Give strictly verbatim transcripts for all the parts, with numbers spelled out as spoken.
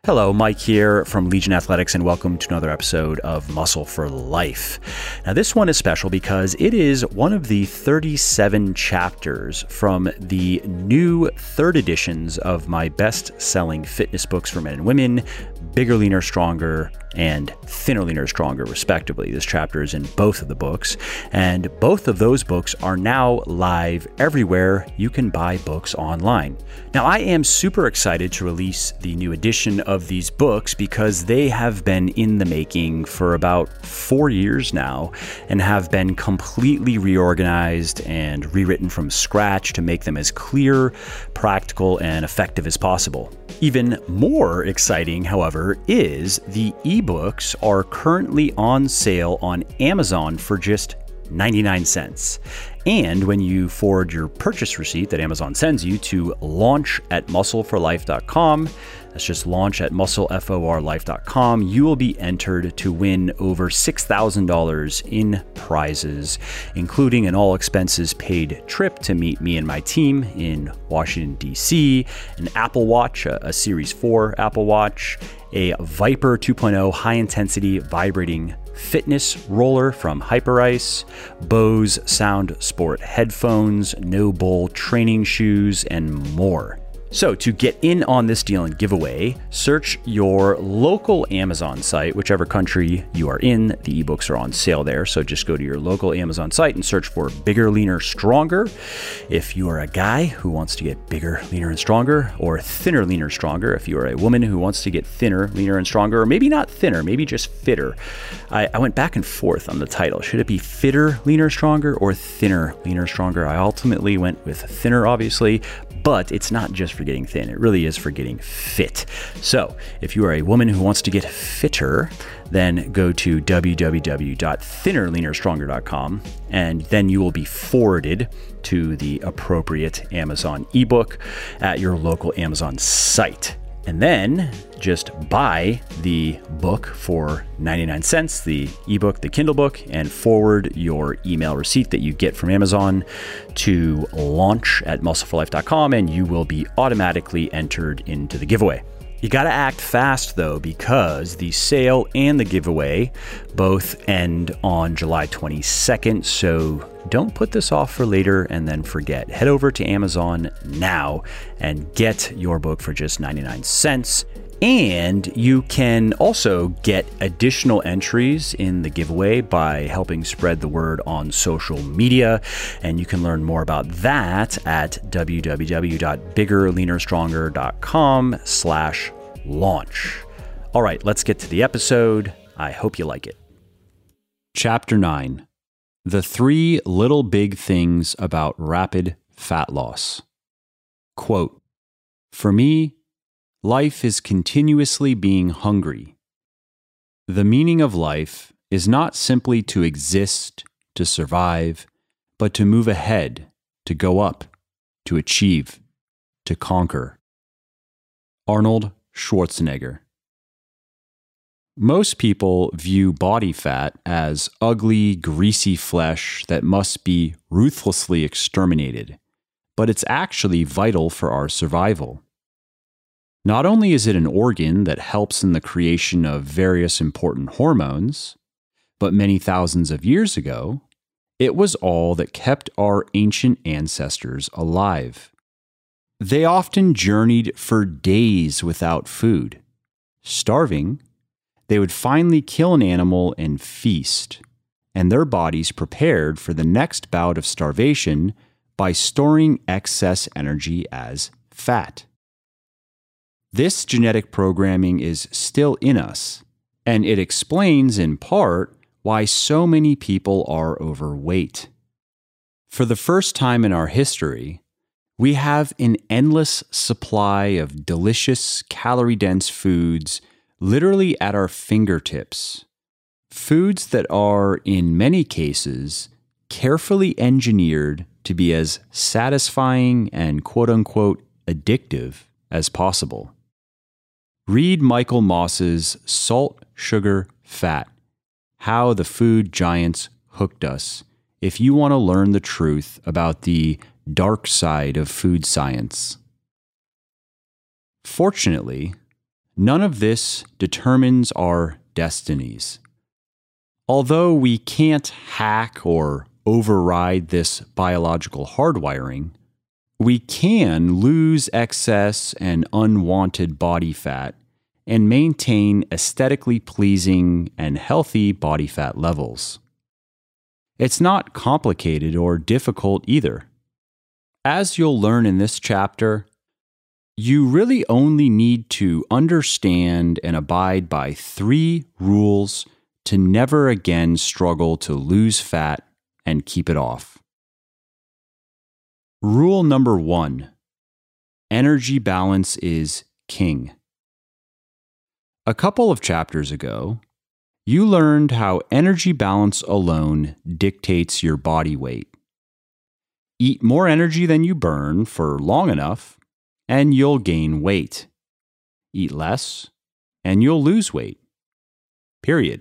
Hello, Mike here from Legion Athletics, and welcome to another episode of Muscle for Life. Now, this one is special because it is one of the thirty-seven chapters from the new third editions of my best-selling fitness books for men and women, Bigger, Leaner, Stronger, and Thinner, Leaner, Stronger, respectively. This chapter is in both of the books, and both of those books are now live everywhere you can buy books online. Now, I am super excited to release the new edition of these books because they have been in the making for about four years now and have been completely reorganized and rewritten from scratch to make them as clear, practical, and effective as possible. Even more exciting, however, is the ebooks are currently on sale on Amazon for just ninety-nine cents. And when you forward your purchase receipt that Amazon sends you to launch at muscle for life dot com, that's just launch at muscle for life dot com, you will be entered to win over six thousand dollars in prizes, including an all expenses paid trip to meet me and my team in Washington, D C, an Apple Watch, a, a Series four Apple Watch, a Viper two point oh high-intensity vibrating fitness roller from Hyperice, Bose Sound Sport headphones, No Bull training shoes, and more. So to get in on this deal and giveaway, search your local Amazon site, whichever country you are in. The ebooks are on sale there, so just go to your local Amazon site and search for Bigger, Leaner, Stronger. If you are a guy who wants to get bigger, leaner, and stronger, or thinner, leaner, stronger, if you are a woman who wants to get thinner, leaner, and stronger, or maybe not thinner, maybe just fitter. I, I went back and forth on the title. Should it be Fitter, Leaner, Stronger, or Thinner, Leaner, Stronger? I ultimately went with thinner, obviously, but it's not just for getting thin. It really is for getting fit. So if you are a woman who wants to get fitter, then go to w w w dot thinner leaner stronger dot com, and then you will be forwarded to the appropriate Amazon ebook at your local Amazon site. And then just buy the book for ninety-nine cents, the ebook, the Kindle book, and forward your email receipt that you get from Amazon to launch at muscle for life dot com, and you will be automatically entered into the giveaway. You got to act fast, though, because the sale and the giveaway both end on July twenty-second, so don't put this off for later and then forget. Head over to Amazon now and get your book for just ninety-nine cents. And you can also get additional entries in the giveaway by helping spread the word on social media. And you can learn more about that at w w w dot bigger leaner stronger dot com slash launch. All right, let's get to the episode. I hope you like it. Chapter nine, The Three Little Big Things About Rapid Fat Loss. Quote, "For me, life is continuously being hungry. The meaning of life is not simply to exist, to survive, but to move ahead, to go up, to achieve, to conquer." Arnold Schwarzenegger. Most people view body fat as ugly, greasy flesh that must be ruthlessly exterminated, but it's actually vital for our survival. Not only is it an organ that helps in the creation of various important hormones, but many thousands of years ago, it was all that kept our ancient ancestors alive. They often journeyed for days without food. Starving, they would finally kill an animal and feast, and their bodies prepared for the next bout of starvation by storing excess energy as fat. This genetic programming is still in us, and it explains in part why so many people are overweight. For the first time in our history, we have an endless supply of delicious, calorie-dense foods literally at our fingertips. Foods that are, in many cases, carefully engineered to be as satisfying and quote-unquote addictive as possible. Read Michael Moss's Salt, Sugar, Fat: How the Food Giants Hooked Us if you want to learn the truth about the dark side of food science. Fortunately, None of this determines our destinies. Although we can't hack or override this biological hardwiring, we can lose excess and unwanted body fat and maintain aesthetically pleasing and healthy body fat levels. It's not complicated or difficult either. As you'll learn in this chapter, you really only need to understand and abide by three rules to never again struggle to lose fat and keep it off. Rule number one: energy balance is king. A couple of chapters ago, you learned how energy balance alone dictates your body weight. Eat more energy than you burn for long enough, and you'll gain weight. Eat less, and you'll lose weight. Period.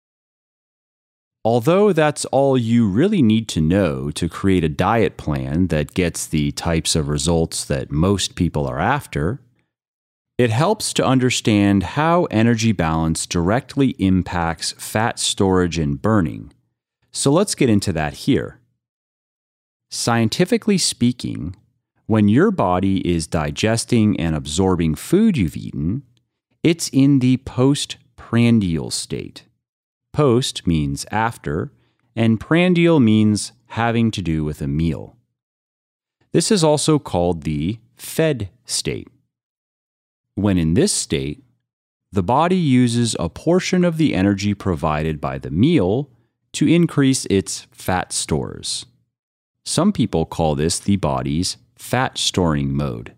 Although that's all you really need to know to create a diet plan that gets the types of results that most people are after, it helps to understand how energy balance directly impacts fat storage and burning. So let's get into that here. Scientifically speaking, when your body is digesting and absorbing food you've eaten, it's in the postprandial state. Post means after, and prandial means having to do with a meal. This is also called the fed state. When in this state, the body uses a portion of the energy provided by the meal to increase its fat stores. Some people call this the body's fat storing mode.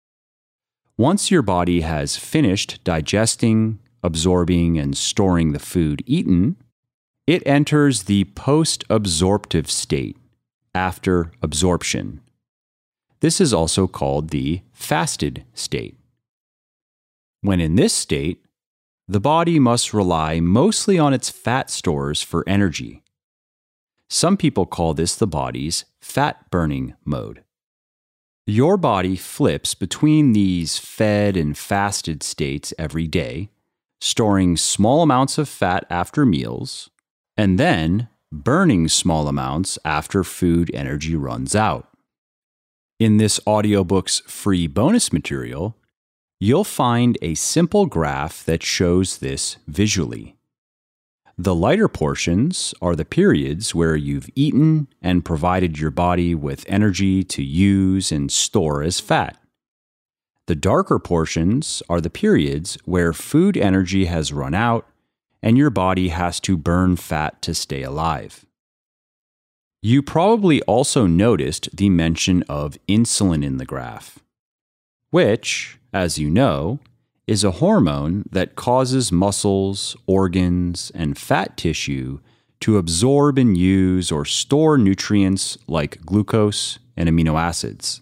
Once your body has finished digesting, absorbing, and storing the food eaten, it enters the post-absorptive state after absorption. This is also called the fasted state. When in this state, the body must rely mostly on its fat stores for energy. Some people call this the body's fat-burning mode. Your body flips between these fed and fasted states every day, storing small amounts of fat after meals, and then burning small amounts after food energy runs out. In this audiobook's free bonus material, you'll find a simple graph that shows this visually. The lighter portions are the periods where you've eaten and provided your body with energy to use and store as fat. The darker portions are the periods where food energy has run out and your body has to burn fat to stay alive. You probably also noticed the mention of insulin in the graph, which, as you know, is a hormone that causes muscles, organs, and fat tissue to absorb and use or store nutrients like glucose and amino acids.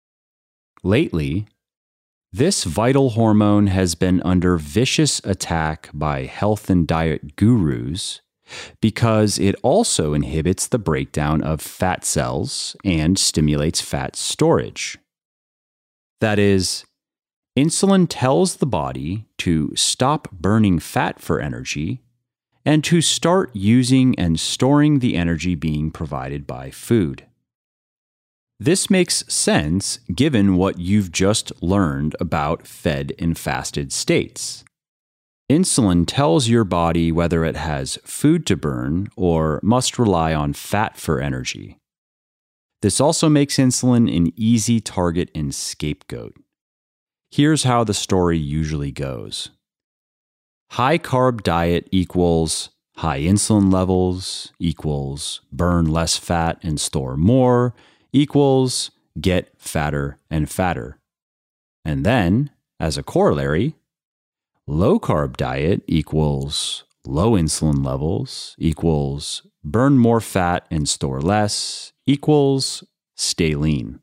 Lately, this vital hormone has been under vicious attack by health and diet gurus because it also inhibits the breakdown of fat cells and stimulates fat storage. That is, insulin tells the body to stop burning fat for energy and to start using and storing the energy being provided by food. This makes sense given what you've just learned about fed and fasted states. Insulin tells your body whether it has food to burn or must rely on fat for energy. This also makes insulin an easy target and scapegoat. Here's how the story usually goes. High carb diet equals high insulin levels equals burn less fat and store more equals get fatter and fatter. And then, as a corollary, low carb diet equals low insulin levels equals burn more fat and store less equals stay lean.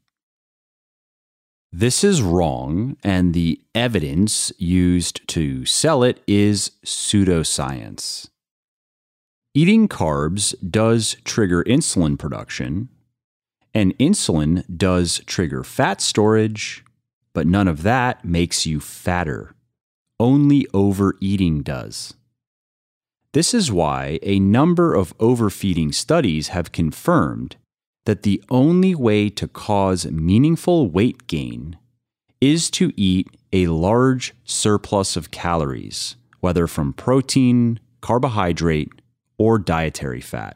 This is wrong, and the evidence used to sell it is pseudoscience. Eating carbs does trigger insulin production, and insulin does trigger fat storage, but none of that makes you fatter. only overeating does. This is why a number of overfeeding studies have confirmed that the only way to cause meaningful weight gain is to eat a large surplus of calories, whether from protein, carbohydrate, or dietary fat.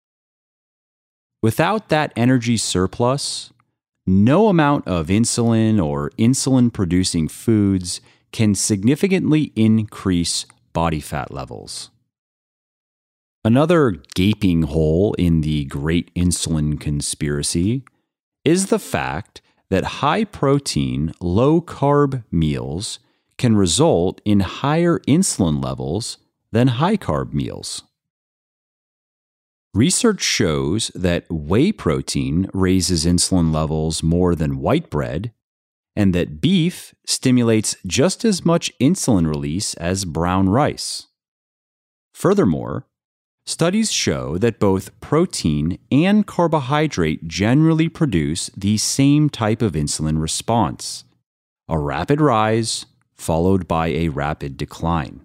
Without that energy surplus, no amount of insulin or insulin-producing foods can significantly increase body fat levels. Another gaping hole in the great insulin conspiracy is the fact that high-protein, low-carb meals can result in higher insulin levels than high-carb meals. Research shows that whey protein raises insulin levels more than white bread, and that beef stimulates just as much insulin release as brown rice. Furthermore, studies show that both protein and carbohydrate generally produce the same type of insulin response, a rapid rise followed by a rapid decline.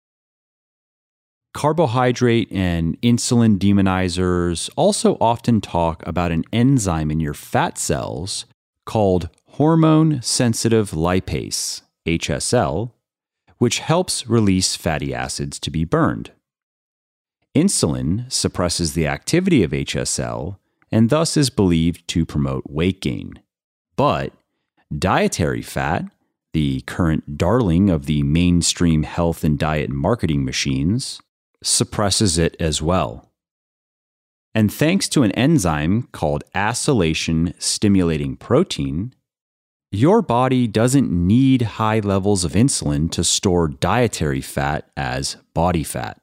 Carbohydrate and insulin demonizers also often talk about an enzyme in your fat cells called hormone-sensitive lipase, H S L, which helps release fatty acids to be burned. Insulin suppresses the activity of H S L and thus is believed to promote weight gain. But dietary fat, the current darling of the mainstream health and diet marketing machines, suppresses it as well. And thanks to an enzyme called acylation stimulating protein, your body doesn't need high levels of insulin to store dietary fat as body fat.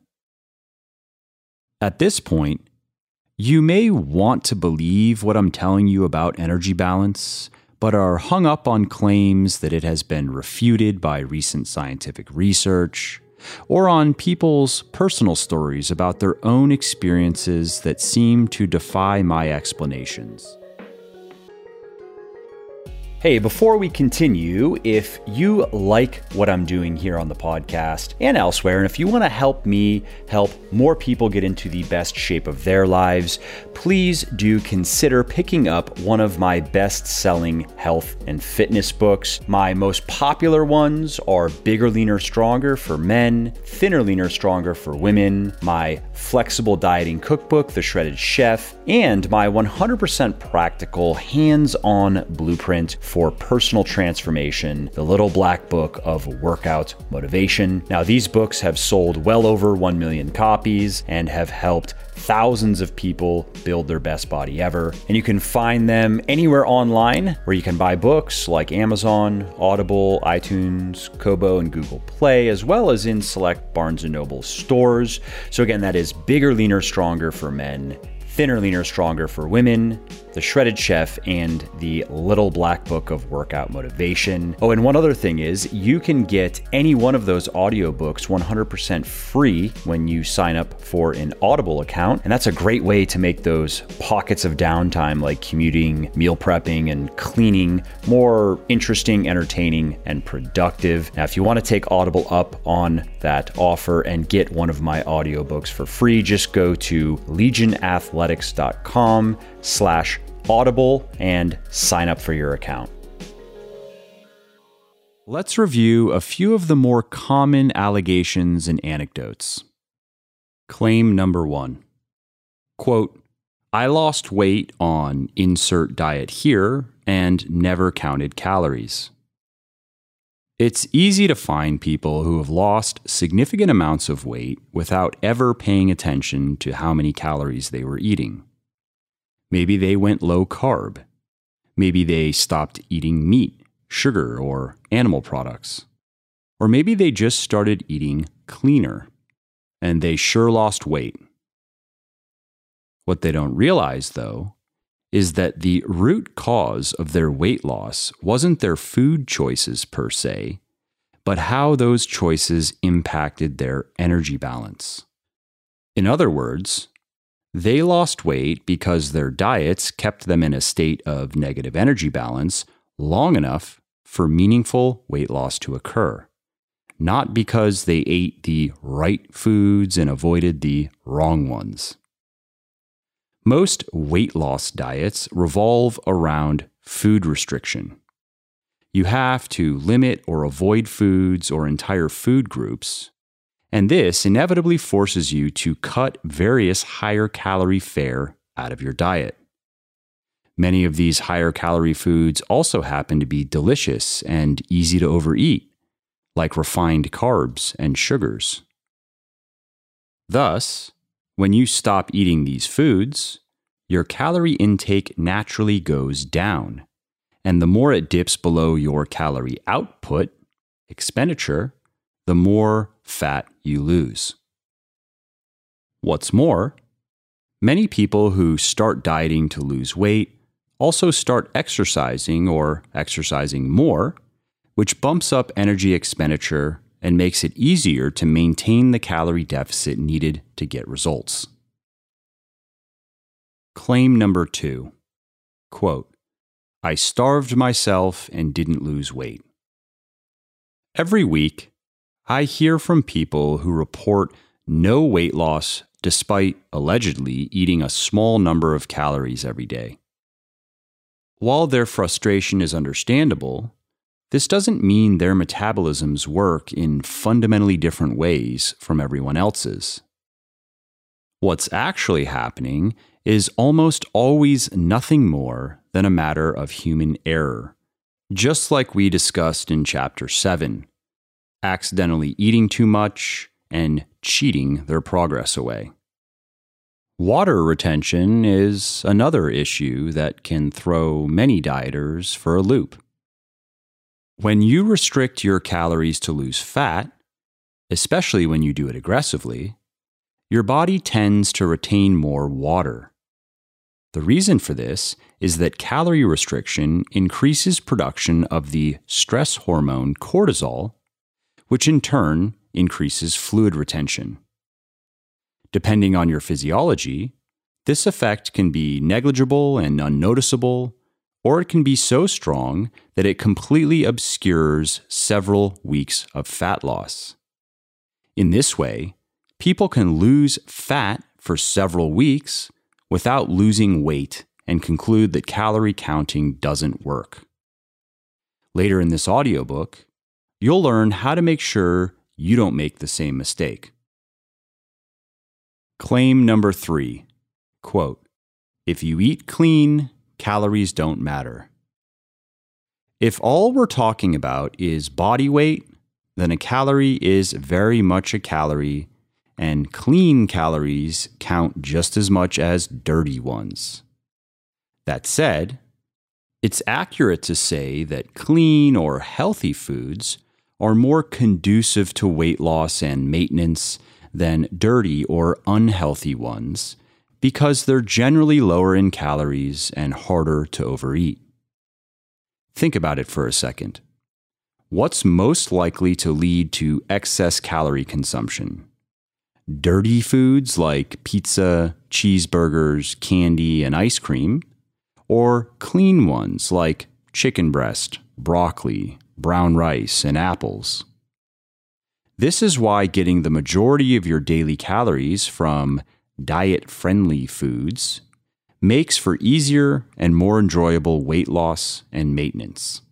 At this point, you may want to believe what I'm telling you about energy balance, but are hung up on claims that it has been refuted by recent scientific research, or on people's personal stories about their own experiences that seem to defy my explanations. Hey, before we continue, if you like what I'm doing here on the podcast and elsewhere, and if you want to help me help more people get into the best shape of their lives, please do consider picking up one of my best-selling health and fitness books. My most popular ones are Bigger, Leaner, Stronger for men, Thinner, Leaner, Stronger for women, my flexible dieting cookbook, The Shredded Chef, and my one hundred percent practical hands-on blueprint for personal transformation, The Little Black Book of Workout Motivation. Now, these books have sold well over one million copies and have helped thousands of people build their best body ever. And you can find them anywhere online where you can buy books, like Amazon, Audible, iTunes, Kobo, and Google Play, as well as in select Barnes and Noble stores. So again, that is Bigger, Leaner, Stronger for men, Thinner, Leaner, Stronger for women, The Shredded Chef, and The Little Black Book of Workout Motivation. Oh, and one other thing is you can get any one of those audiobooks one hundred percent free when you sign up for an Audible account. And that's a great way to make those pockets of downtime like commuting, meal prepping, and cleaning more interesting, entertaining, and productive. Now, if you want to take Audible up on that offer and get one of my audiobooks for free, just go to legionathletics.com slash Audible and sign up for your account. Let's review a few of the more common allegations and anecdotes. Claim number one. Quote, I lost weight on insert diet here and never counted calories. It's easy to find people who have lost significant amounts of weight without ever paying attention to how many calories they were eating. Maybe they went low carb. Maybe they stopped eating meat, sugar, or animal products. Or maybe they just started eating cleaner, and they sure lost weight. What they don't realize, though, is that the root cause of their weight loss wasn't their food choices per se, but how those choices impacted their energy balance. In other words, they lost weight because their diets kept them in a state of negative energy balance long enough for meaningful weight loss to occur, not because they ate the right foods and avoided the wrong ones. Most weight loss diets revolve around food restriction. You have to limit or avoid foods or entire food groups, and this inevitably forces you to cut various higher calorie fare out of your diet. Many of these higher calorie foods also happen to be delicious and easy to overeat, like refined carbs and sugars. Thus, when you stop eating these foods, your calorie intake naturally goes down, and the more it dips below your calorie output, expenditure, the more fat you lose. What's more, many people who start dieting to lose weight also start exercising or exercising more, which bumps up energy expenditure and makes it easier to maintain the calorie deficit needed to get results. Claim number two, quote, "I starved myself and didn't lose weight." Every week, I hear from people who report no weight loss despite allegedly eating a small number of calories every day. While their frustration is understandable, this doesn't mean their metabolisms work in fundamentally different ways from everyone else's. What's actually happening is almost always nothing more than a matter of human error, just like we discussed in Chapter seven, accidentally eating too much and cheating their progress away. Water retention is another issue that can throw many dieters for a loop. When you restrict your calories to lose fat, especially when you do it aggressively, your body tends to retain more water. The reason for this is that calorie restriction increases production of the stress hormone cortisol, which in turn increases fluid retention. Depending on your physiology, this effect can be negligible and unnoticeable, or it can be so strong that it completely obscures several weeks of fat loss. In this way, people can lose fat for several weeks without losing weight and conclude that calorie counting doesn't work. Later in this audiobook, you'll learn how to make sure you don't make the same mistake. Claim number three, quote, "If you eat clean, calories don't matter." If all we're talking about is body weight, then a calorie is very much a calorie, and clean calories count just as much as dirty ones. That said, it's accurate to say that clean or healthy foods are more conducive to weight loss and maintenance than dirty or unhealthy ones because they're generally lower in calories and harder to overeat. Think about it for a second. What's most likely to lead to excess calorie consumption? Dirty foods like pizza, cheeseburgers, candy, and ice cream, or clean ones like chicken breast, broccoli, brown rice, and apples? This is why getting the majority of your daily calories from diet-friendly foods makes for easier and more enjoyable weight loss and maintenance.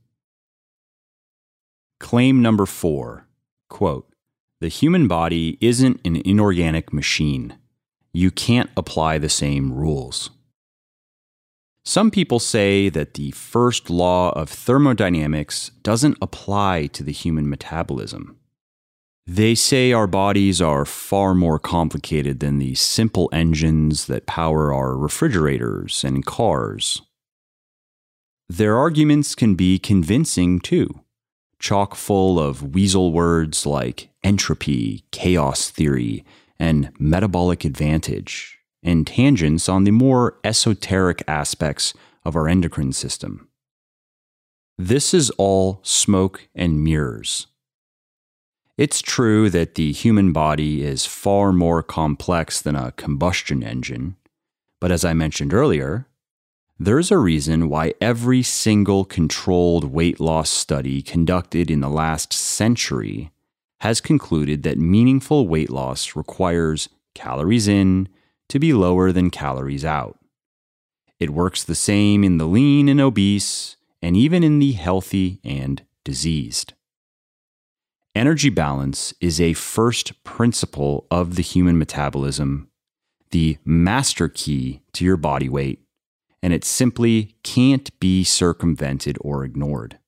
Claim number four, quote, "The human body isn't an inorganic machine. You can't apply the same rules." Some people say that the first law of thermodynamics doesn't apply to the human metabolism. They say our bodies are far more complicated than the simple engines that power our refrigerators and cars. Their arguments can be convincing too, chock full of weasel words like entropy, chaos theory, and metabolic advantage, and tangents on the more esoteric aspects of our endocrine system. This is all smoke and mirrors. It's true that the human body is far more complex than a combustion engine, but as I mentioned earlier, there's a reason why every single controlled weight loss study conducted in the last century has concluded that meaningful weight loss requires calories in to be lower than calories out. It works the same in the lean and obese, and even in the healthy and diseased. Energy balance is a first principle of the human metabolism, the master key to your body weight, and it simply can't be circumvented or ignored.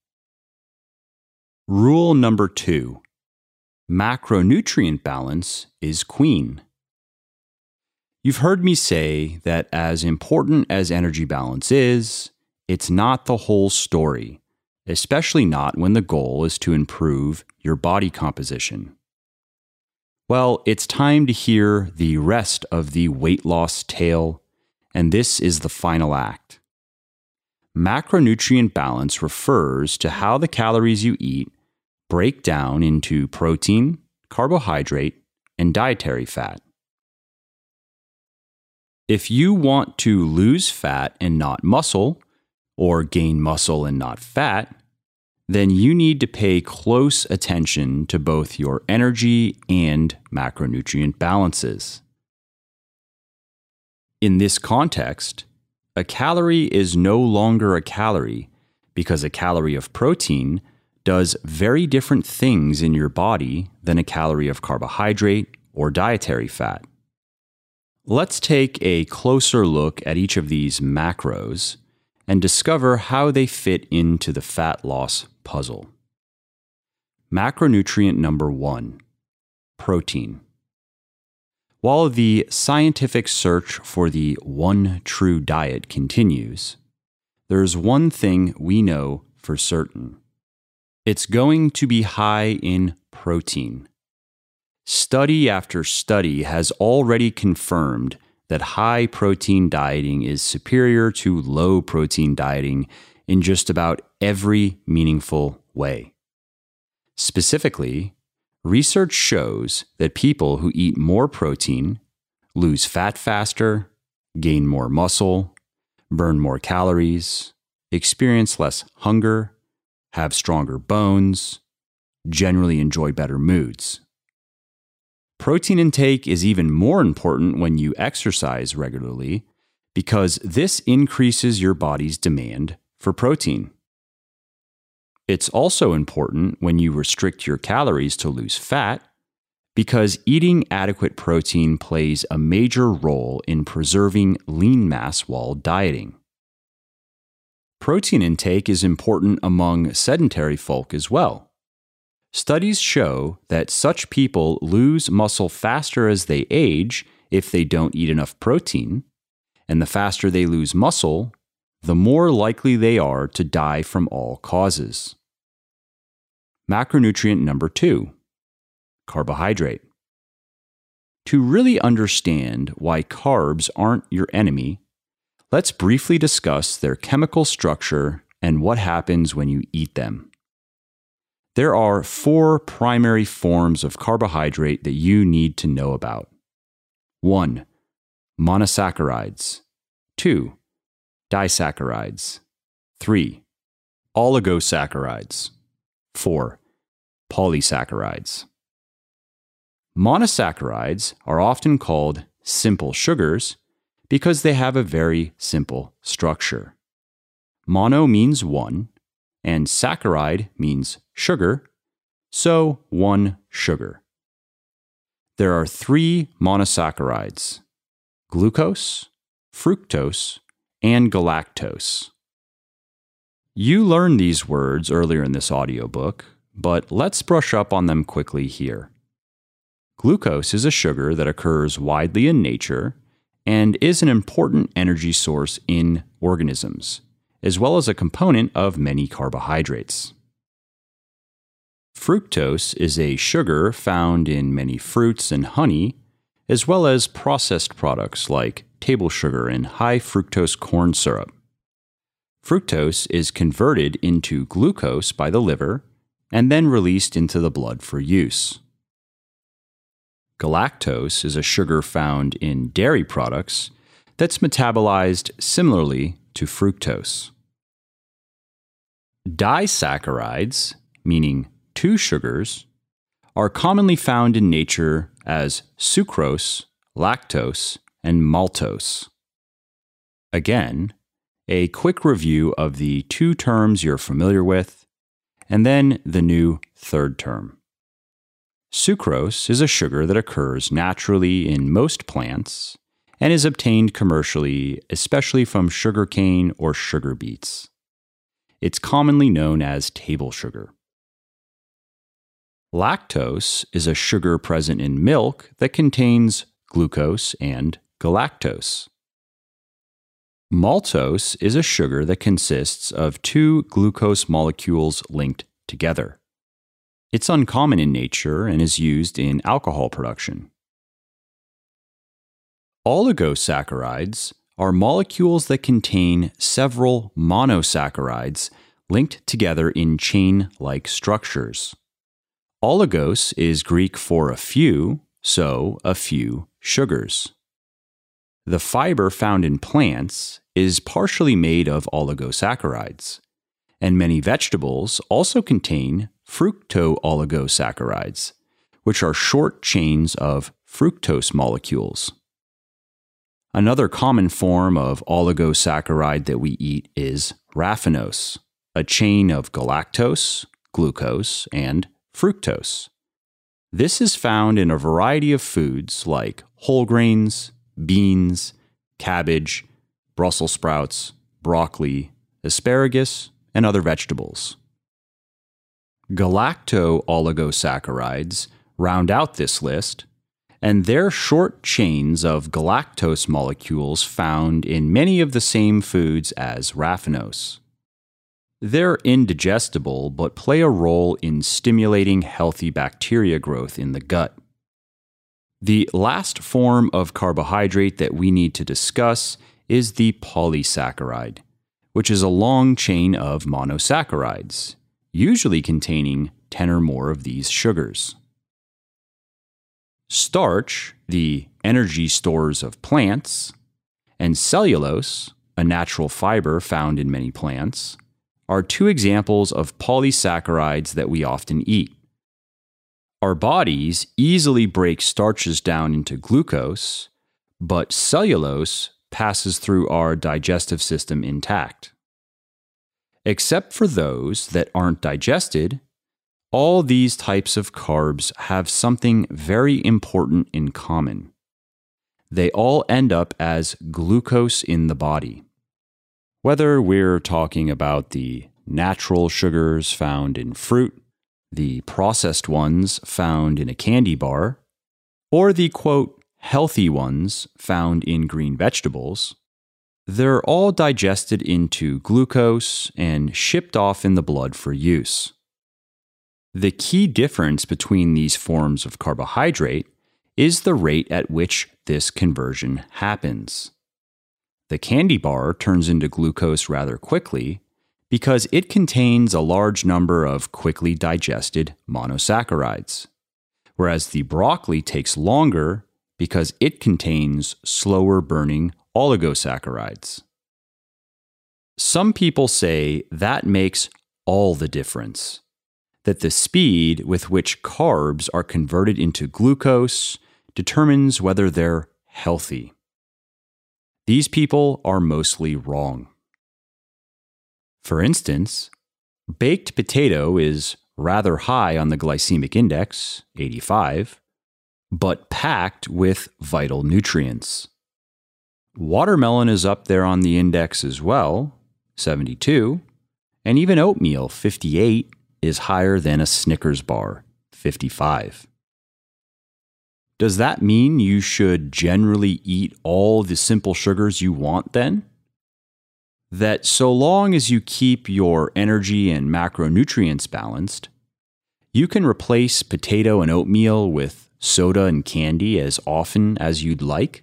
Rule number two, macronutrient balance is queen. You've heard me say that as important as energy balance is, it's not the whole story, especially not when the goal is to improve your body composition. Well, it's time to hear the rest of the weight loss tale, and this is the final act. Macronutrient balance refers to how the calories you eat break down into protein, carbohydrate, and dietary fat. If you want to lose fat and not muscle, or gain muscle and not fat, then you need to pay close attention to both your energy and macronutrient balances. In this context, a calorie is no longer a calorie because a calorie of protein does very different things in your body than a calorie of carbohydrate or dietary fat. Let's take a closer look at each of these macros and discover how they fit into the fat loss puzzle. Macronutrient number one, protein. While the scientific search for the one true diet continues, there's one thing we know for certain. It's going to be high in protein. Study after study has already confirmed that high protein dieting is superior to low protein dieting in just about every meaningful way. Specifically, research shows that people who eat more protein lose fat faster, gain more muscle, burn more calories, experience less hunger, have stronger bones, generally enjoy better moods. Protein intake is even more important when you exercise regularly because this increases your body's demand for protein. It's also important when you restrict your calories to lose fat because eating adequate protein plays a major role in preserving lean mass while dieting. Protein intake is important among sedentary folk as well. Studies show that such people lose muscle faster as they age if they don't eat enough protein, and the faster they lose muscle, the more likely they are to die from all causes. Macronutrient number two, carbohydrate. To really understand why carbs aren't your enemy, let's briefly discuss their chemical structure and what happens when you eat them. There are four primary forms of carbohydrate that you need to know about. One, monosaccharides. Two, disaccharides. Three, oligosaccharides. Four, polysaccharides. Monosaccharides are often called simple sugars because they have a very simple structure. Mono means one, and saccharide means sugar, so one sugar. There are three monosaccharides: glucose, fructose, and galactose. You learned these words earlier in this audiobook, but let's brush up on them quickly here. Glucose is a sugar that occurs widely in nature and is an important energy source in organisms, as well as a component of many carbohydrates. Fructose is a sugar found in many fruits and honey, as well as processed products like table sugar and high fructose corn syrup. Fructose is converted into glucose by the liver and then released into the blood for use. Galactose is a sugar found in dairy products that's metabolized similarly to fructose. Disaccharides, meaning two sugars, are commonly found in nature as sucrose, lactose, and maltose. Again, a quick review of the two terms you're familiar with, and then the new third term. Sucrose is a sugar that occurs naturally in most plants and is obtained commercially, especially from sugarcane or sugar beets. It's commonly known as table sugar. Lactose is a sugar present in milk that contains glucose and galactose. Maltose is a sugar that consists of two glucose molecules linked together. It's uncommon in nature and is used in alcohol production. Oligosaccharides are molecules that contain several monosaccharides linked together in chain-like structures. Oligos is Greek for a few, so a few sugars. The fiber found in plants is partially made of oligosaccharides, and many vegetables also contain fructooligosaccharides, which are short chains of fructose molecules. Another common form of oligosaccharide that we eat is raffinose, a chain of galactose, glucose, and fructose. This is found in a variety of foods like whole grains, beans, cabbage, Brussels sprouts, broccoli, asparagus, and other vegetables. Galacto-oligosaccharides round out this list, and they're short chains of galactose molecules found in many of the same foods as raffinose. They're indigestible but play a role in stimulating healthy bacteria growth in the gut. The last form of carbohydrate that we need to discuss is the polysaccharide, which is a long chain of monosaccharides, usually containing ten or more of these sugars. Starch, the energy stores of plants, and cellulose, a natural fiber found in many plants, are two examples of polysaccharides that we often eat. Our bodies easily break starches down into glucose, but cellulose passes through our digestive system intact. Except for those that aren't digested, all these types of carbs have something very important in common. They all end up as glucose in the body. Whether we're talking about the natural sugars found in fruit, the processed ones found in a candy bar, or the, quote, healthy ones found in green vegetables, they're all digested into glucose and shipped off in the blood for use. The key difference between these forms of carbohydrate is the rate at which this conversion happens. The candy bar turns into glucose rather quickly because it contains a large number of quickly digested monosaccharides, whereas the broccoli takes longer because it contains slower burning oligosaccharides. Some people say that makes all the difference, that the speed with which carbs are converted into glucose determines whether they're healthy. These people are mostly wrong. For instance, baked potato is rather high on the glycemic index, eighty-five, but packed with vital nutrients. Watermelon is up there on the index as well, seventy-two, and even oatmeal, fifty-eight, is higher than a Snickers bar, fifty-five. Does that mean you should generally eat all the simple sugars you want then? That so long as you keep your energy and macronutrients balanced, you can replace potato and oatmeal with soda and candy as often as you'd like?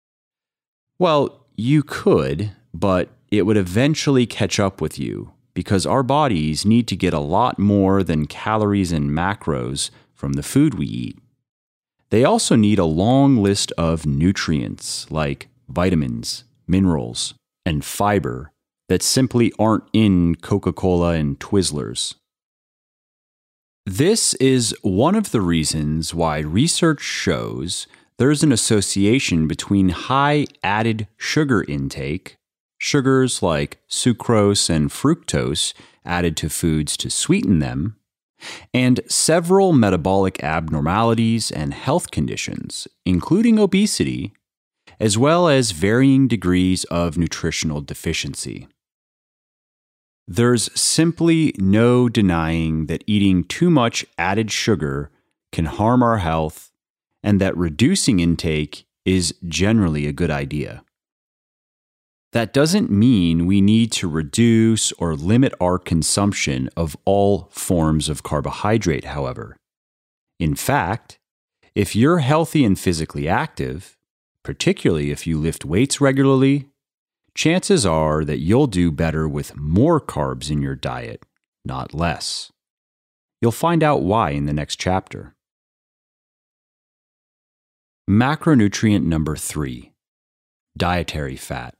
Well, you could, but it would eventually catch up with you because our bodies need to get a lot more than calories and macros from the food we eat. They also need a long list of nutrients like vitamins, minerals, and fiber that simply aren't in Coca-Cola and Twizzlers. This is one of the reasons why research shows there's an association between high added sugar intake, sugars like sucrose and fructose added to foods to sweeten them, and several metabolic abnormalities and health conditions, including obesity, as well as varying degrees of nutritional deficiency. There's simply no denying that eating too much added sugar can harm our health and that reducing intake is generally a good idea. That doesn't mean we need to reduce or limit our consumption of all forms of carbohydrate, however. In fact, if you're healthy and physically active, particularly if you lift weights regularly, chances are that you'll do better with more carbs in your diet, not less. You'll find out why in the next chapter. Macronutrient number three, dietary fat.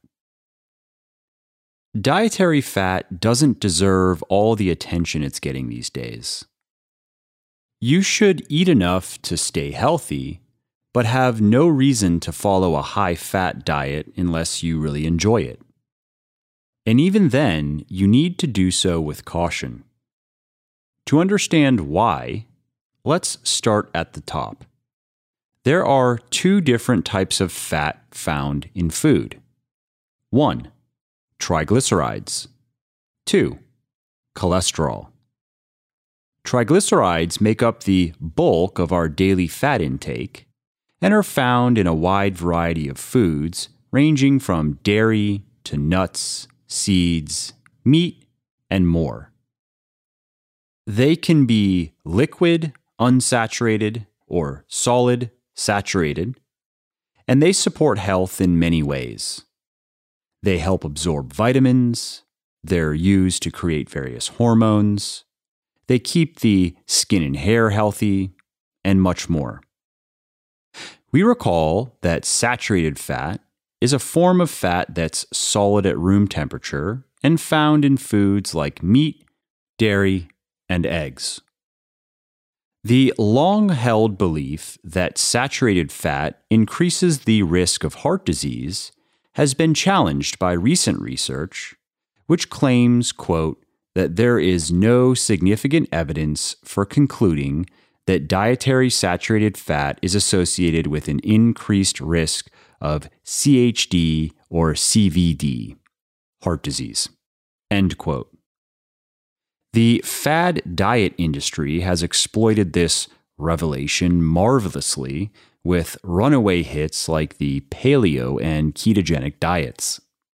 Dietary fat doesn't deserve all the attention it's getting these days. You should eat enough to stay healthy, but have no reason to follow a high-fat diet unless you really enjoy it. And even then, you need to do so with caution. To understand why, let's start at the top. There are two different types of fat found in food. One, triglycerides. Two, cholesterol. Triglycerides make up the bulk of our daily fat intake and are found in a wide variety of foods, ranging from dairy to nuts, seeds, meat, and more. They can be liquid, unsaturated, or solid, saturated, and they support health in many ways. They help absorb vitamins, they're used to create various hormones, they keep the skin and hair healthy, and much more. We recall that saturated fat is a form of fat that's solid at room temperature and found in foods like meat, dairy, and eggs. The long-held belief that saturated fat increases the risk of heart disease has been challenged by recent research, which claims, quote, that there is no significant evidence for concluding that dietary saturated fat is associated with an increased risk of C H D or C V D, heart disease, end quote. The fad diet industry has exploited this revelation marvelously with runaway hits like the paleo and ketogenic diets.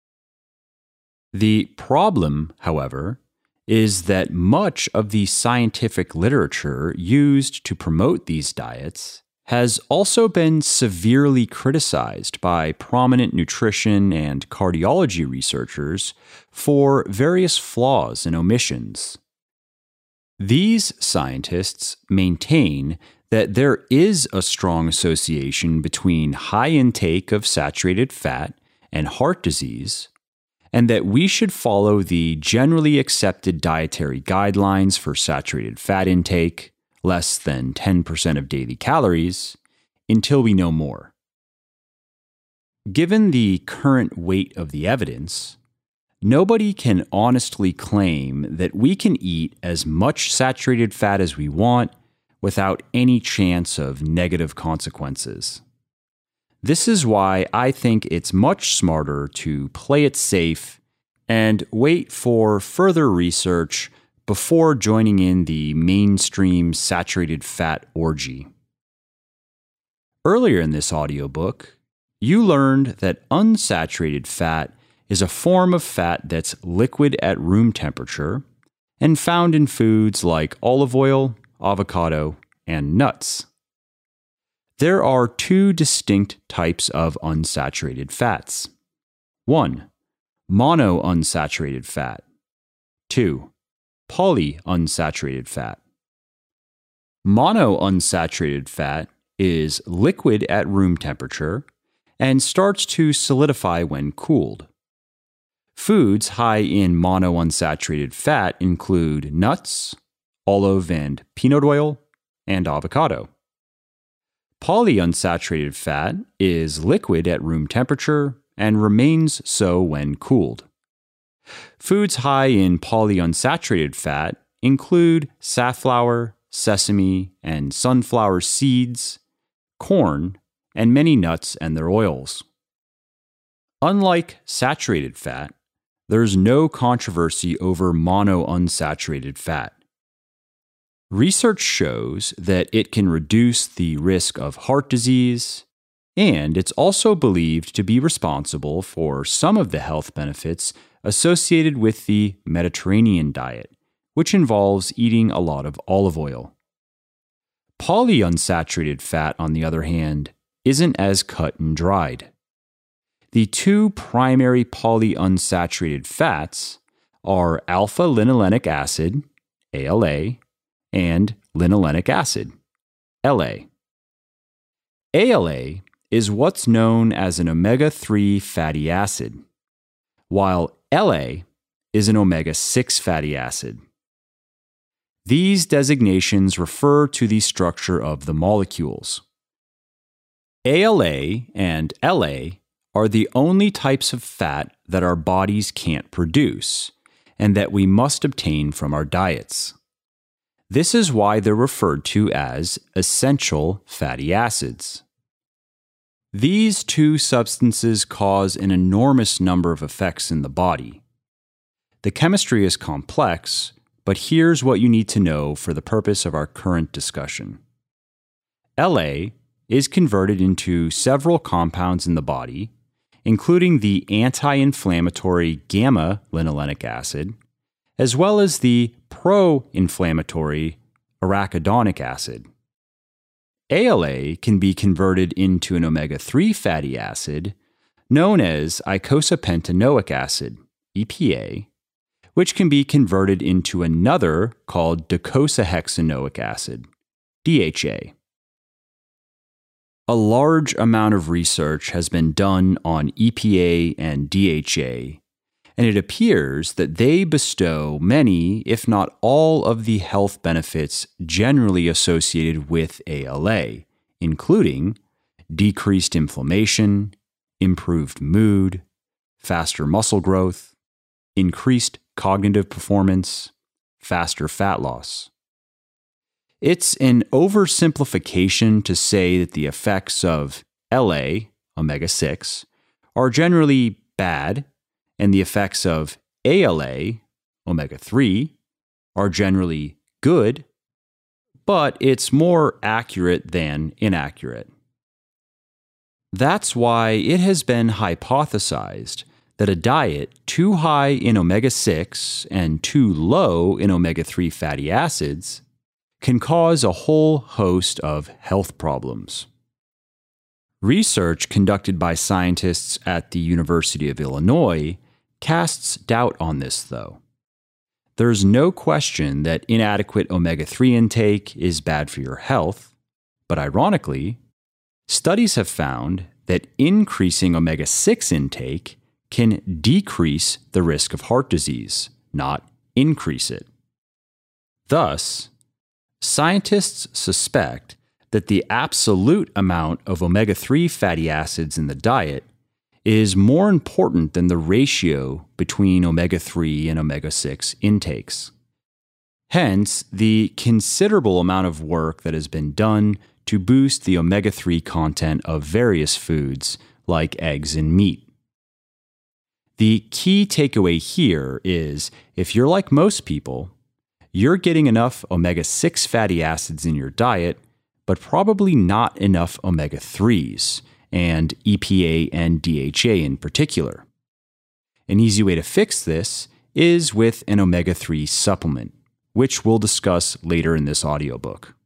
The problem, however, is that much of the scientific literature used to promote these diets has also been severely criticized by prominent nutrition and cardiology researchers for various flaws and omissions. These scientists maintain that there is a strong association between high intake of saturated fat and heart disease, and that we should follow the generally accepted dietary guidelines for saturated fat intake, less than ten percent of daily calories, until we know more. Given the current weight of the evidence, nobody can honestly claim that we can eat as much saturated fat as we want without any chance of negative consequences. This is why I think it's much smarter to play it safe and wait for further research before joining in the mainstream saturated fat orgy. Earlier in this audiobook, you learned that unsaturated fat is a form of fat that's liquid at room temperature and found in foods like olive oil, avocado, and nuts. There are two distinct types of unsaturated fats. One, monounsaturated fat. Two, polyunsaturated fat. Monounsaturated fat is liquid at room temperature and starts to solidify when cooled. Foods high in monounsaturated fat include nuts, olive and peanut oil, and avocado. Polyunsaturated fat is liquid at room temperature and remains so when cooled. Foods high in polyunsaturated fat include safflower, sesame, and sunflower seeds, corn, and many nuts and their oils. Unlike saturated fat, there's no controversy over monounsaturated fat. Research shows that it can reduce the risk of heart disease, and it's also believed to be responsible for some of the health benefits associated with the Mediterranean diet, which involves eating a lot of olive oil. Polyunsaturated fat, on the other hand, isn't as cut and dried. The two primary polyunsaturated fats are alpha-linolenic acid, A L A, and linolenic acid, L A. A L A is what's known as an omega three fatty acid, while L A is an omega six fatty acid. These designations refer to the structure of the molecules. A L A and L A are the only types of fat that our bodies can't produce and that we must obtain from our diets. This is why they're referred to as essential fatty acids. These two substances cause an enormous number of effects in the body. The chemistry is complex, but here's what you need to know for the purpose of our current discussion. L A is converted into several compounds in the body, including the anti-inflammatory gamma-linolenic acid, as well as the pro-inflammatory arachidonic acid. A L A can be converted into an omega three fatty acid known as eicosapentaenoic acid, E P A, which can be converted into another called docosahexaenoic acid, D H A. A large amount of research has been done on E P A and D H A, and it appears that they bestow many, if not all, of the health benefits generally associated with A L A, including decreased inflammation, improved mood, faster muscle growth, increased cognitive performance, faster fat loss. It's an oversimplification to say that the effects of L A, omega six, are generally bad, and the effects of A L A, omega three, are generally good, but it's more accurate than inaccurate. That's why it has been hypothesized that a diet too high in omega six and too low in omega three fatty acids can cause a whole host of health problems. Research conducted by scientists at the University of Illinois casts doubt on this, though. There's no question that inadequate omega three intake is bad for your health, but ironically, studies have found that increasing omega six intake can decrease the risk of heart disease, not increase it. Thus, scientists suspect that the absolute amount of omega three fatty acids in the diet is more important than the ratio between omega three and omega six intakes. Hence, the considerable amount of work that has been done to boost the omega three content of various foods like eggs and meat. The key takeaway here is if you're like most people, you're getting enough omega six fatty acids in your diet, but probably not enough omega threes, and E P A and D H A in particular. An easy way to fix this is with an omega three supplement, which we'll discuss later in this audiobook.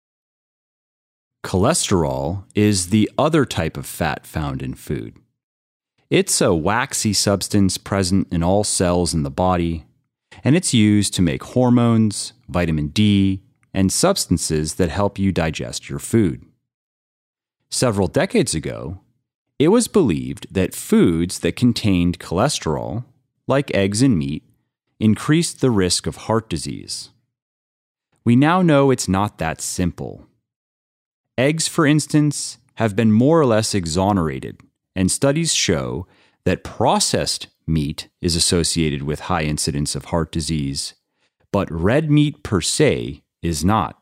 Cholesterol is the other type of fat found in food. It's a waxy substance present in all cells in the body, and it's used to make hormones, vitamin D, and substances that help you digest your food. Several decades ago, it was believed that foods that contained cholesterol, like eggs and meat, increased the risk of heart disease. we now know it's not that simple. Eggs, for instance, have been more or less exonerated, and studies show that processed meat is associated with high incidence of heart disease, but red meat per se is not.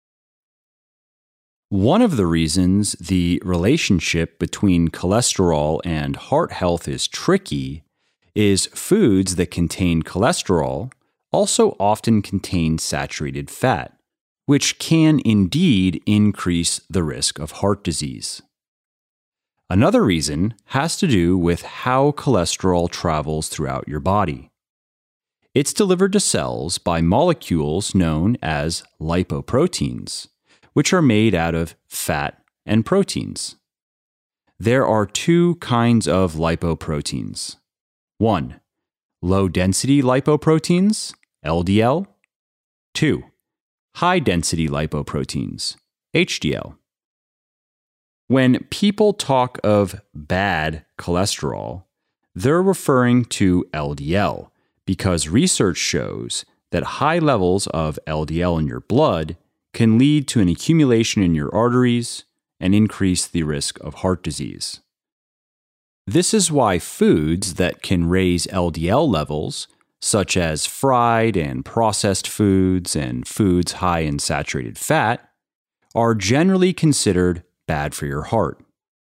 One of the reasons the relationship between cholesterol and heart health is tricky is foods that contain cholesterol also often contain saturated fat, which can indeed increase the risk of heart disease. Another reason has to do with how cholesterol travels throughout your body. It's delivered to cells by molecules known as lipoproteins, which are made out of fat and proteins. There are two kinds of lipoproteins. One, low-density lipoproteins, L D L. Two, high-density lipoproteins, H D L. When people talk of bad cholesterol, they're referring to L D L because research shows that high levels of L D L in your blood can lead to an accumulation in your arteries and increase the risk of heart disease. This is why foods that can raise L D L levels, such as fried and processed foods and foods high in saturated fat, are generally considered bad for your heart.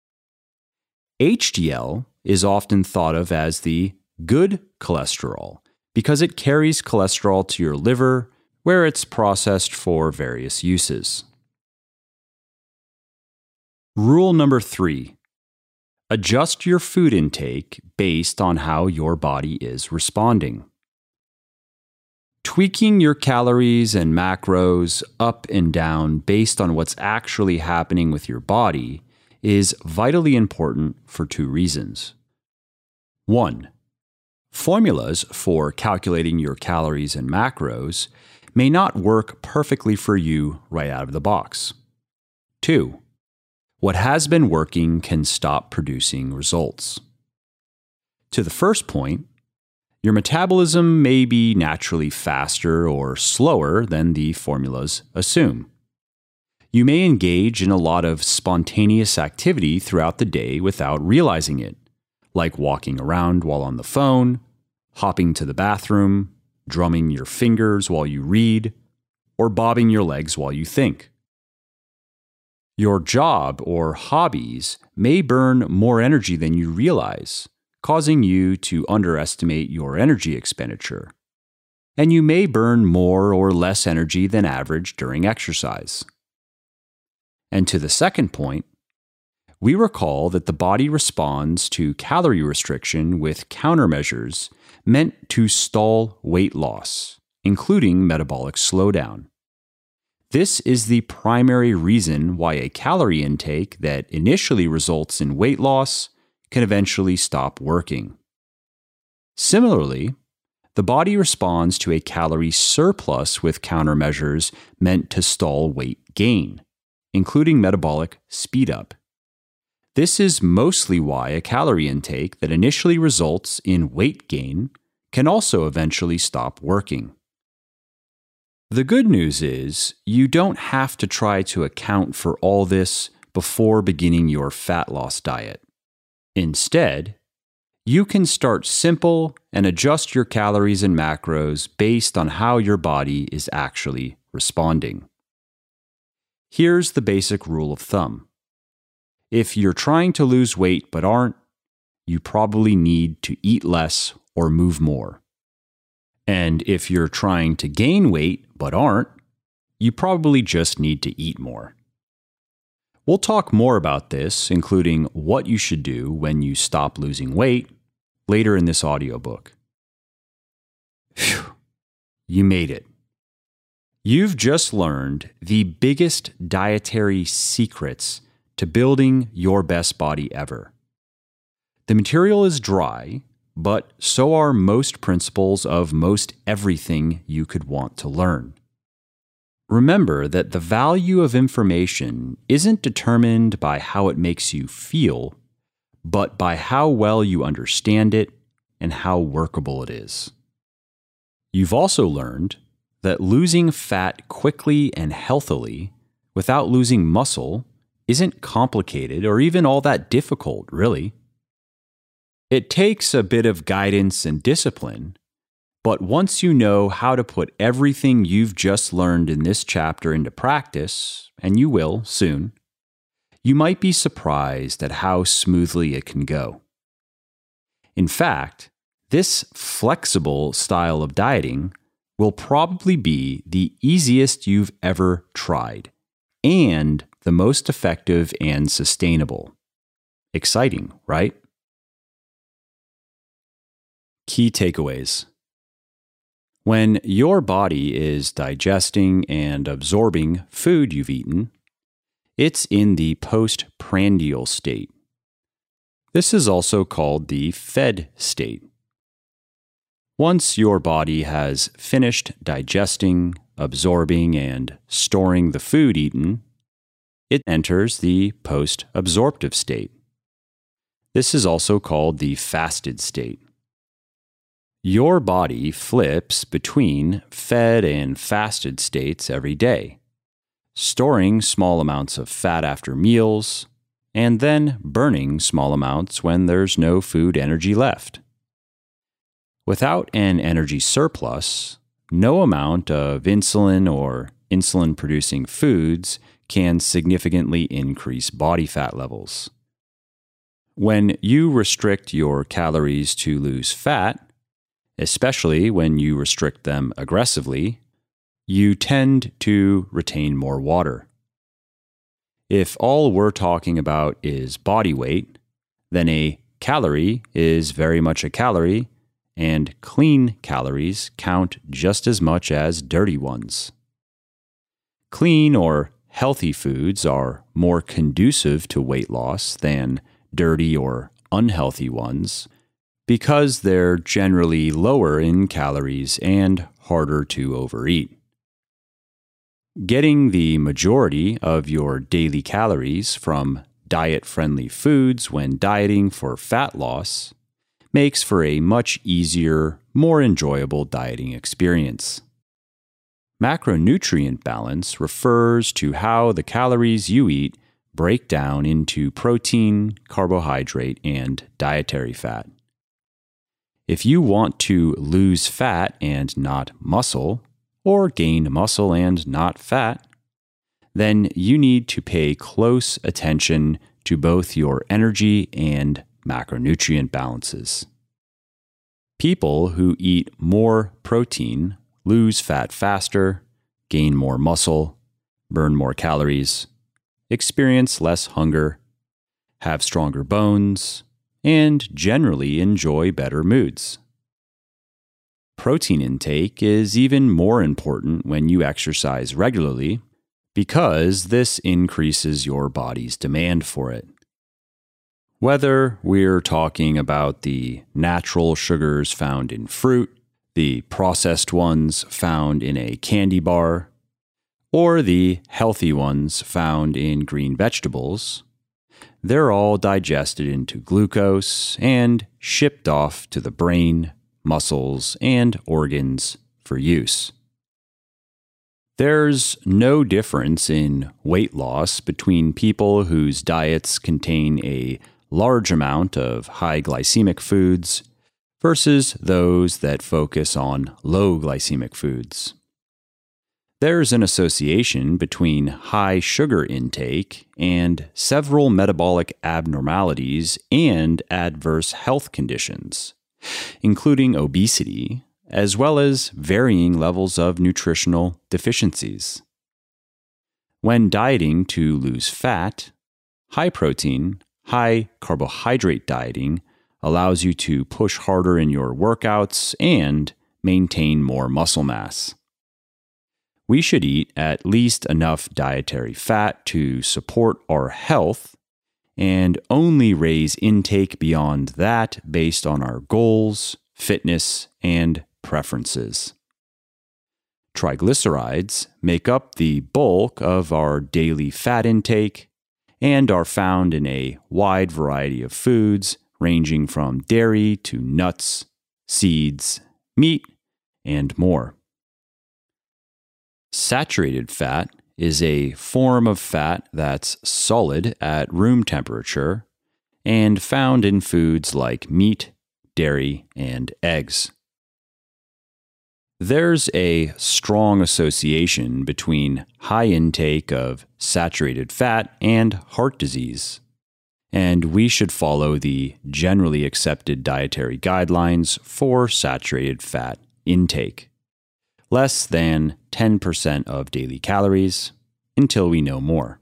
H D L is often thought of as the good cholesterol because it carries cholesterol to your liver where it's processed for various uses. Rule number three. Adjust your food intake based on how your body is responding. Tweaking your calories and macros up and down based on what's actually happening with your body is vitally important for two reasons. One, formulas for calculating your calories and macros may not work perfectly for you right out of the box. Two, what has been working can stop producing results. To the first point, your metabolism may be naturally faster or slower than the formulas assume. You may engage in a lot of spontaneous activity throughout the day without realizing it, like walking around while on the phone, hopping to the bathroom, drumming your fingers while you read, or bobbing your legs while you think. Your job or hobbies may burn more energy than you realize, causing you to underestimate your energy expenditure. And you may burn more or less energy than average during exercise. And to the second point, we recall that the body responds to calorie restriction with countermeasures meant to stall weight loss, including metabolic slowdown. This is the primary reason why a calorie intake that initially results in weight loss can eventually stop working. Similarly, the body responds to a calorie surplus with countermeasures meant to stall weight gain, including metabolic speed-up. This is mostly why a calorie intake that initially results in weight gain can also eventually stop working. The good news is you don't have to try to account for all this before beginning your fat loss diet. Instead, you can start simple and adjust your calories and macros based on how your body is actually responding. Here's the basic rule of thumb. If you're trying to lose weight but aren't, you probably need to eat less or move more. And if you're trying to gain weight but aren't, you probably just need to eat more. We'll talk more about this, including what you should do when you stop losing weight, later in this audiobook. Phew, you made it. You've just learned the biggest dietary secrets to building your best body ever. The material is dry, but so are most principles of most everything you could want to learn. Remember that the value of information isn't determined by how it makes you feel, but by how well you understand it and how workable it is. You've also learned that losing fat quickly and healthily without losing muscle isn't complicated or even all that difficult, really. It takes a bit of guidance and discipline, but once you know how to put everything you've just learned in this chapter into practice, and you will soon, you might be surprised at how smoothly it can go. In fact, this flexible style of dieting will probably be the easiest you've ever tried and the most effective and sustainable. Exciting, right? Key takeaways. When your body is digesting and absorbing food you've eaten, it's in the postprandial state. This is also called the fed state. Once your body has finished digesting, absorbing, and storing the food eaten, it enters the post-absorptive state. This is also called the fasted state. Your body flips between fed and fasted states every day, storing small amounts of fat after meals, and then burning small amounts when there's no food energy left. Without an energy surplus, no amount of insulin or insulin-producing foods can significantly increase body fat levels. When you restrict your calories to lose fat, especially when you restrict them aggressively, you tend to retain more water. If all we're talking about is body weight, then a calorie is very much a calorie, and clean calories count just as much as dirty ones. Clean or healthy foods are more conducive to weight loss than dirty or unhealthy ones because they're generally lower in calories and harder to overeat. Getting the majority of your daily calories from diet-friendly foods when dieting for fat loss makes for a much easier, more enjoyable dieting experience. Macronutrient balance refers to how the calories you eat break down into protein, carbohydrate, and dietary fat. If you want to lose fat and not muscle, or gain muscle and not fat, then you need to pay close attention to both your energy and macronutrient balances. People who eat more protein lose fat faster, gain more muscle, burn more calories, experience less hunger, have stronger bones, and generally enjoy better moods. Protein intake is even more important when you exercise regularly because this increases your body's demand for it. Whether we're talking about the natural sugars found in fruit, the processed ones found in a candy bar, or the healthy ones found in green vegetables, they're all digested into glucose and shipped off to the brain, muscles, and organs for use. There's no difference in weight loss between people whose diets contain a large amount of high glycemic foods versus those that focus on low glycemic foods. There's an association between high sugar intake and several metabolic abnormalities and adverse health conditions, including obesity, as well as varying levels of nutritional deficiencies. When dieting to lose fat, high protein, high carbohydrate dieting allows you to push harder in your workouts and maintain more muscle mass. We should eat at least enough dietary fat to support our health and only raise intake beyond that based on our goals, fitness, and preferences. Triglycerides make up the bulk of our daily fat intake and are found in a wide variety of foods ranging from dairy to nuts, seeds, meat, and more. Saturated fat is a form of fat that's solid at room temperature and found in foods like meat, dairy, and eggs. There's a strong association between high intake of saturated fat and heart disease, and we should follow the generally accepted dietary guidelines for saturated fat intake. Less than ten percent of daily calories until we know more.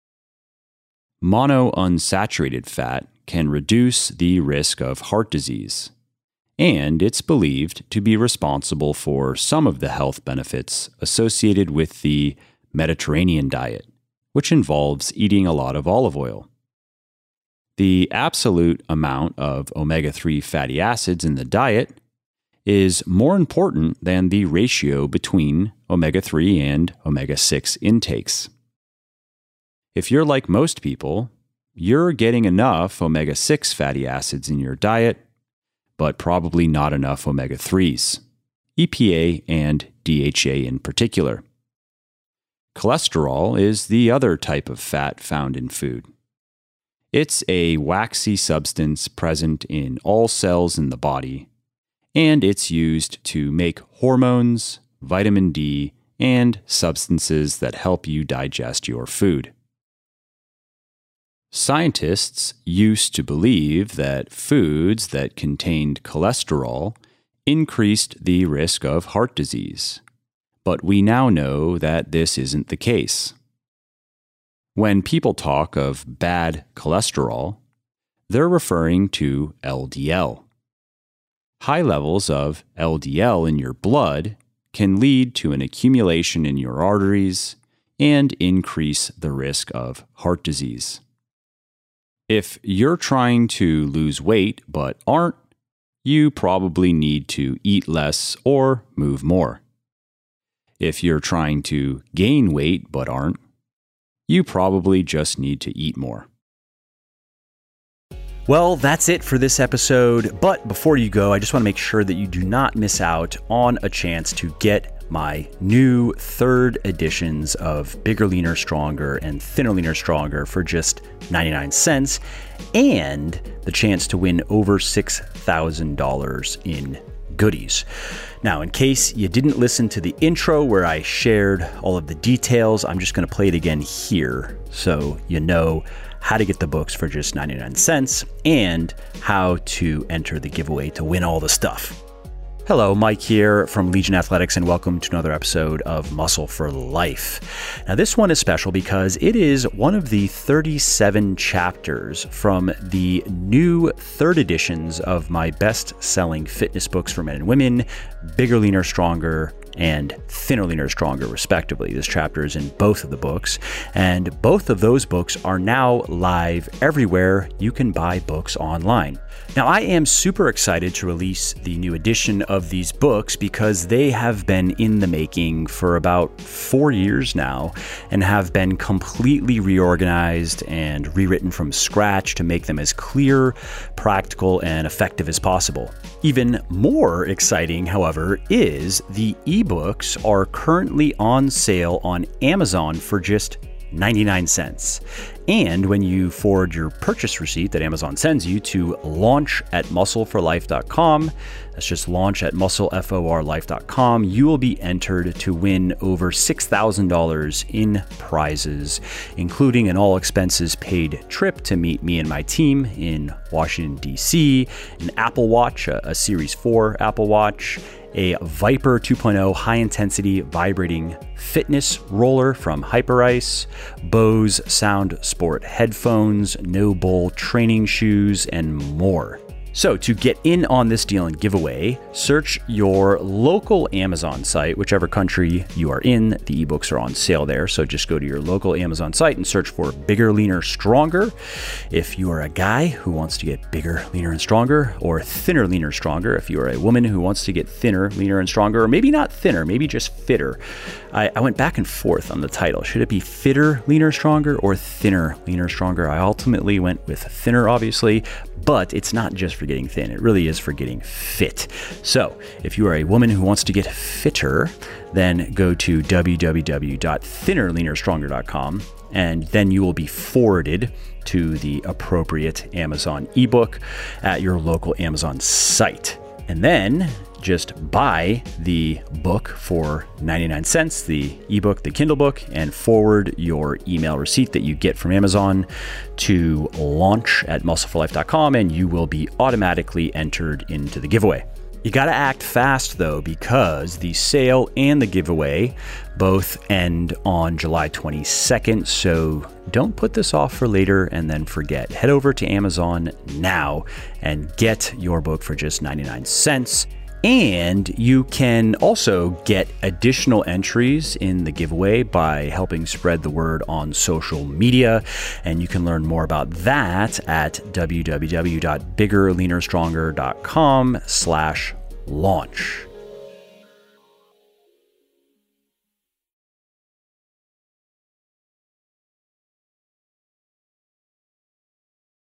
Monounsaturated fat can reduce the risk of heart disease, and it's believed to be responsible for some of the health benefits associated with the Mediterranean diet, which involves eating a lot of olive oil. The absolute amount of omega three fatty acids in the diet is more important than the ratio between omega three and omega six intakes. If you're like most people, you're getting enough omega six fatty acids in your diet, but probably not enough omega threes, E P A and D H A in particular. Cholesterol is the other type of fat found in food. It's a waxy substance present in all cells in the body, and it's used to make hormones, vitamin D, and substances that help you digest your food. Scientists used to believe that foods that contained cholesterol increased the risk of heart disease, but we now know that this isn't the case. When people talk of bad cholesterol, they're referring to L D L. High levels of L D L in your blood can lead to an accumulation in your arteries and increase the risk of heart disease. If you're trying to lose weight but aren't, you probably need to eat less or move more. If you're trying to gain weight but aren't, you probably just need to eat more. Well, that's it for this episode. But before you go, I just want to make sure that you do not miss out on a chance to get my new third editions of Bigger, Leaner, Stronger and Thinner, Leaner, Stronger for just ninety-nine cents, and the chance to win over six thousand dollars in goodies. Now, in case you didn't listen to the intro where I shared all of the details, I'm just going to play it again here so you know how to get the books for just ninety-nine cents and how to enter the giveaway to win all the stuff. Hello, Mike here from Legion Athletics, and welcome to another episode of Muscle for Life. Now, this one is special because it is one of the thirty-seven chapters from the new third editions of my best-selling fitness books for men and women, Bigger, Leaner, Stronger, and Thinner, Leaner, Stronger, respectively. This chapter is in both of the books, and both of those books are now live everywhere you can buy books online. Now, I am super excited to release the new edition of these books because they have been in the making for about four years now and have been completely reorganized and rewritten from scratch to make them as clear, practical, and effective as possible. Even more exciting, however, is the ebooks are currently on sale on Amazon for just ninety-nine cents. And when you forward your purchase receipt that Amazon sends you to launch at muscle for life dot com, that's just launch at muscle for life dot com, you will be entered to win over six thousand dollars in prizes, including an all expenses paid trip to meet me and my team in Washington, D C, an Apple Watch, a, a Series four Apple Watch, a Viper two point oh high-intensity vibrating fitness roller from Hyperice, Bose Sound Sport headphones, No Bull training shoes, and more. So to get in on this deal and giveaway, search your local Amazon site, whichever country you are in. The ebooks are on sale there, so just go to your local Amazon site and search for Bigger, Leaner, Stronger. If you are a guy who wants to get bigger, leaner, and stronger, or thinner, leaner, stronger, if you are a woman who wants to get thinner, leaner, and stronger, or maybe not thinner, maybe just fitter. I, I went back and forth on the title. Should it be Fitter, Leaner, Stronger, or Thinner, Leaner, Stronger? I ultimately went with thinner, obviously, but it's not just for for getting thin. It really is for getting fit. So if you are a woman who wants to get fitter, then go to w w w dot thinner leaner stronger dot com, and then you will be forwarded to the appropriate Amazon ebook at your local Amazon site. And then just buy the book for ninety-nine cents, the ebook, the Kindle book, and forward your email receipt that you get from Amazon to launch at muscle for life dot com, and you will be automatically entered into the giveaway. You got to act fast, though, because the sale and the giveaway both end on July twenty-second. So don't put this off for later and then forget. Head over to Amazon now and get your book for just ninety-nine cents. And you can also get additional entries in the giveaway by helping spread the word on social media. And you can learn more about that at w w w dot bigger leaner stronger dot com slash launch.